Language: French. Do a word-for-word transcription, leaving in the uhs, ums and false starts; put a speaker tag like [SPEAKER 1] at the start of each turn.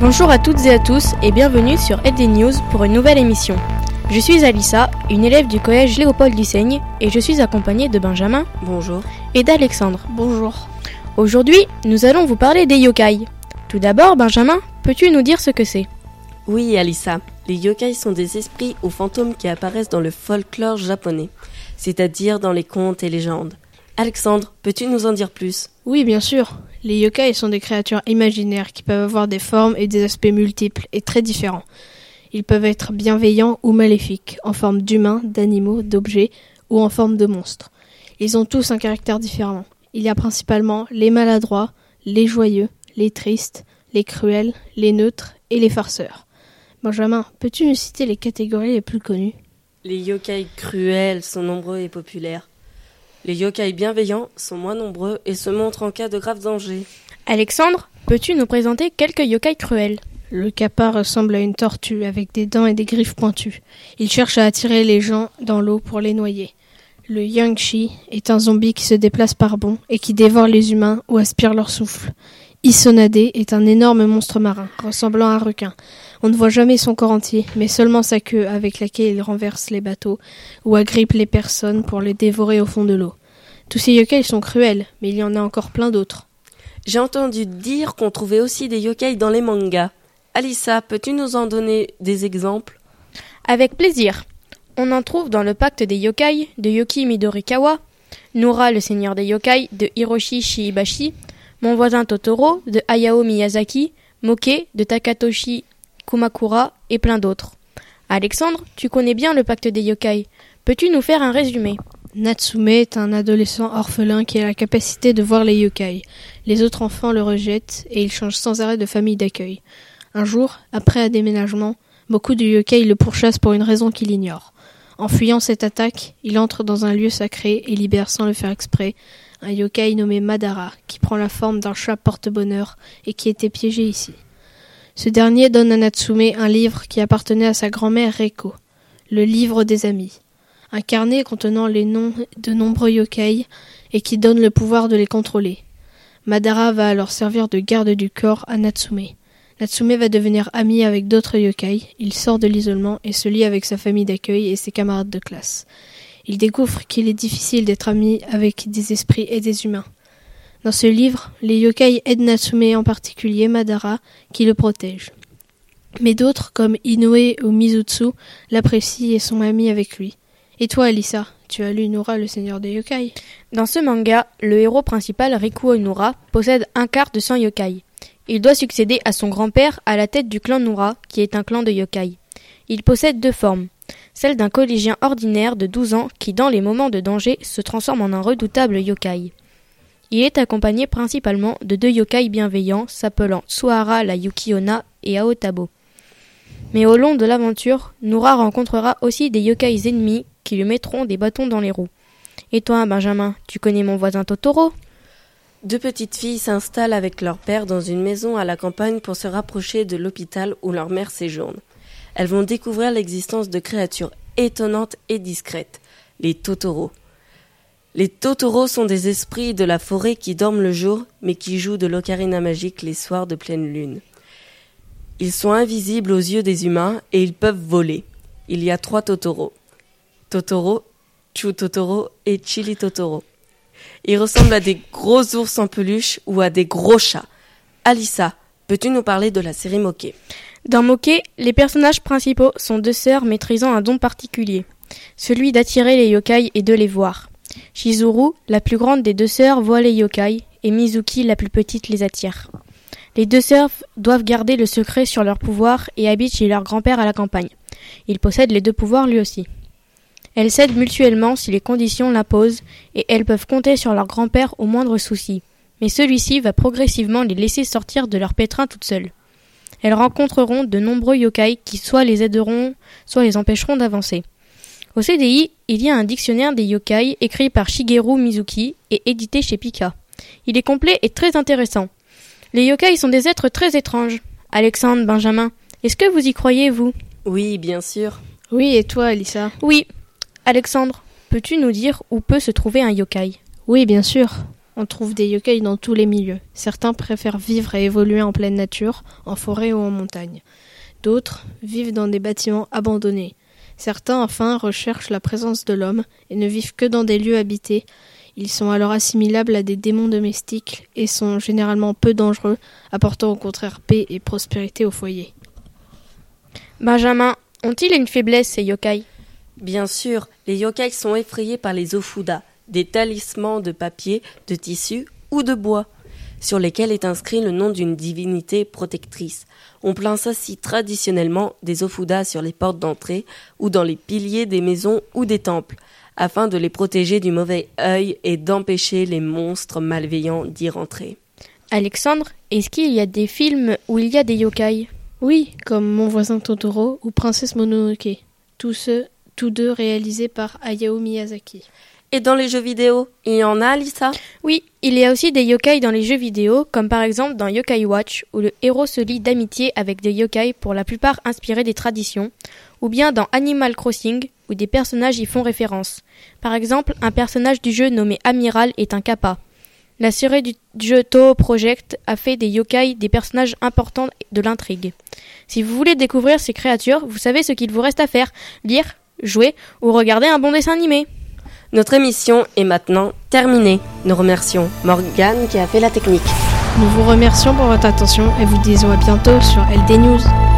[SPEAKER 1] Bonjour à toutes et à tous et bienvenue sur L D News pour une nouvelle émission. Je suis Alissa, une élève du collège Léopold Dusseigne et je suis accompagnée de Benjamin.
[SPEAKER 2] Bonjour.
[SPEAKER 1] Et d'Alexandre.
[SPEAKER 3] Bonjour.
[SPEAKER 1] Aujourd'hui, nous allons vous parler des yokai. Tout d'abord, Benjamin, peux-tu nous dire ce que c'est ?
[SPEAKER 2] Oui, Alissa. Les yokai sont des esprits ou fantômes qui apparaissent dans le folklore japonais, c'est-à-dire dans les contes et légendes. Alexandre, peux-tu nous en dire plus ?
[SPEAKER 3] Oui, bien sûr. Les yokai sont des créatures imaginaires qui peuvent avoir des formes et des aspects multiples et très différents. Ils peuvent être bienveillants ou maléfiques, en forme d'humains, d'animaux, d'objets ou en forme de monstres. Ils ont tous un caractère différent. Il y a principalement les maladroits, les joyeux, les tristes, les cruels, les neutres et les farceurs. Benjamin, peux-tu nous citer les catégories les plus connues ?
[SPEAKER 2] Les yokai cruels sont nombreux et populaires. Les yokai bienveillants sont moins nombreux et se montrent en cas de graves dangers.
[SPEAKER 1] Alexandre, peux-tu nous présenter quelques yokai cruels ?
[SPEAKER 3] Le kappa ressemble à une tortue avec des dents et des griffes pointues. Il cherche à attirer les gens dans l'eau pour les noyer. Le yangshi est un zombie qui se déplace par bonds et qui dévore les humains ou aspire leur souffle. Isonade est un énorme monstre marin, ressemblant à un requin. On ne voit jamais son corps entier, mais seulement sa queue avec laquelle il renverse les bateaux ou agrippe les personnes pour les dévorer au fond de l'eau. Tous ces yokai sont cruels, mais il y en a encore plein d'autres.
[SPEAKER 2] J'ai entendu dire qu'on trouvait aussi des yokai dans les mangas. Alissa, peux-tu nous en donner des exemples ?
[SPEAKER 1] Avec plaisir. On en trouve dans le pacte des yokai de Yoki Midorikawa, Nura le seigneur des yokai de Hiroshi Shiibashi, Mon voisin Totoro de Hayao Miyazaki, Moke de Takatoshi Kumakura et plein d'autres. Alexandre, tu connais bien le pacte des yokai. Peux-tu nous faire un résumé ?
[SPEAKER 3] Natsume est un adolescent orphelin qui a la capacité de voir les yokai. Les autres enfants le rejettent et il change sans arrêt de famille d'accueil. Un jour, après un déménagement, beaucoup de yokai le pourchassent pour une raison qu'il ignore. En fuyant cette attaque, il entre dans un lieu sacré et libère sans le faire exprès un yokai nommé Madara, qui prend la forme d'un chat porte-bonheur et qui était piégé ici. Ce dernier donne à Natsume un livre qui appartenait à sa grand-mère Reiko, le livre des amis. Un carnet contenant les noms de nombreux yokai et qui donne le pouvoir de les contrôler. Madara va alors servir de garde du corps à Natsume. Natsume va devenir ami avec d'autres yokai, il sort de l'isolement et se lie avec sa famille d'accueil et ses camarades de classe. Il découvre qu'il est difficile d'être ami avec des esprits et des humains. Dans ce livre, les yokai aident Natsume, en particulier Madara, qui le protège. Mais d'autres, comme Inoue ou Mizutsu, l'apprécient et sont amis avec lui. Et toi, Alissa, tu as lu Nura, le seigneur des yokai ?
[SPEAKER 1] Dans ce manga, le héros principal, Rikuo Nura, possède un quart de sang yokai. Il doit succéder à son grand-père à la tête du clan Nura, qui est un clan de yokai. Il possède deux formes. Celle d'un collégien ordinaire de douze ans qui, dans les moments de danger, se transforme en un redoutable yokai. Il est accompagné principalement de deux yokai bienveillants s'appelant Suhara la Yuki-onna et Aotabo. Mais au long de l'aventure, Nura rencontrera aussi des yokai ennemis qui lui mettront des bâtons dans les roues. Et toi, Benjamin, tu connais mon voisin Totoro ?
[SPEAKER 2] Deux petites filles s'installent avec leur père dans une maison à la campagne pour se rapprocher de l'hôpital où leur mère séjourne. Elles vont découvrir l'existence de créatures étonnantes et discrètes, les Totoro. Les Totoro sont des esprits de la forêt qui dorment le jour, mais qui jouent de l'ocarina magique les soirs de pleine lune. Ils sont invisibles aux yeux des humains et ils peuvent voler. Il y a trois Totoro. Totoro, Chu Totoro et Chili Totoro. Ils ressemblent à des gros ours en peluche ou à des gros chats. Alissa, peux-tu nous parler de la série Moke ?
[SPEAKER 1] Dans Moke, les personnages principaux sont deux sœurs maîtrisant un don particulier, celui d'attirer les yokai et de les voir. Chizuru, la plus grande des deux sœurs, voit les yokai et Mizuki, la plus petite, les attire. Les deux sœurs doivent garder le secret sur leur pouvoir et habitent chez leur grand-père à la campagne. Il possède les deux pouvoirs lui aussi. Elles s'aident mutuellement si les conditions l'imposent et elles peuvent compter sur leur grand-père au moindre souci. Mais celui-ci va progressivement les laisser sortir de leur pétrin toutes seules. Elles rencontreront de nombreux yokai qui soit les aideront, soit les empêcheront d'avancer. Au C D I, il y a un dictionnaire des yokai écrit par Shigeru Mizuki et édité chez Pika. Il est complet et très intéressant. Les yokai sont des êtres très étranges. Alexandre, Benjamin, est-ce que vous y croyez, vous ?
[SPEAKER 2] Oui, bien sûr.
[SPEAKER 3] Oui, et toi, Alissa ?
[SPEAKER 1] Oui. Alexandre, peux-tu nous dire où peut se trouver un yokai ?
[SPEAKER 3] Oui, bien sûr. On trouve des yokai dans tous les milieux. Certains préfèrent vivre et évoluer en pleine nature, en forêt ou en montagne. D'autres vivent dans des bâtiments abandonnés. Certains, enfin, recherchent la présence de l'homme et ne vivent que dans des lieux habités. Ils sont alors assimilables à des démons domestiques et sont généralement peu dangereux, apportant au contraire paix et prospérité au foyer.
[SPEAKER 1] Benjamin, ont-ils une faiblesse, ces yokai ?
[SPEAKER 2] Bien sûr, les yokai sont effrayés par les ofuda, des talismans de papier, de tissu ou de bois, sur lesquels est inscrit le nom d'une divinité protectrice. On place ainsi traditionnellement des ofuda sur les portes d'entrée ou dans les piliers des maisons ou des temples, afin de les protéger du mauvais œil et d'empêcher les monstres malveillants d'y rentrer.
[SPEAKER 1] Alexandre, est-ce qu'il y a des films où il y a des yokai ?
[SPEAKER 3] Oui, comme Mon voisin Totoro ou Princesse Mononoke, tous ceux, tous deux réalisés par Hayao Miyazaki.
[SPEAKER 2] Et dans les jeux vidéo, il y en a, Lisa ?
[SPEAKER 1] Oui, il y a aussi des yokai dans les jeux vidéo, comme par exemple dans Yokai Watch, où le héros se lie d'amitié avec des yokai pour la plupart inspirés des traditions, ou bien dans Animal Crossing, où des personnages y font référence. Par exemple, un personnage du jeu nommé Amiral est un kappa. La série du jeu Toho Project a fait des yokai des personnages importants de l'intrigue. Si vous voulez découvrir ces créatures, vous savez ce qu'il vous reste à faire, lire, jouer ou regarder un bon dessin animé.
[SPEAKER 2] Notre émission est maintenant terminée. Nous remercions Morgane qui a fait la technique.
[SPEAKER 3] Nous vous remercions pour votre attention et vous disons à bientôt sur L D News.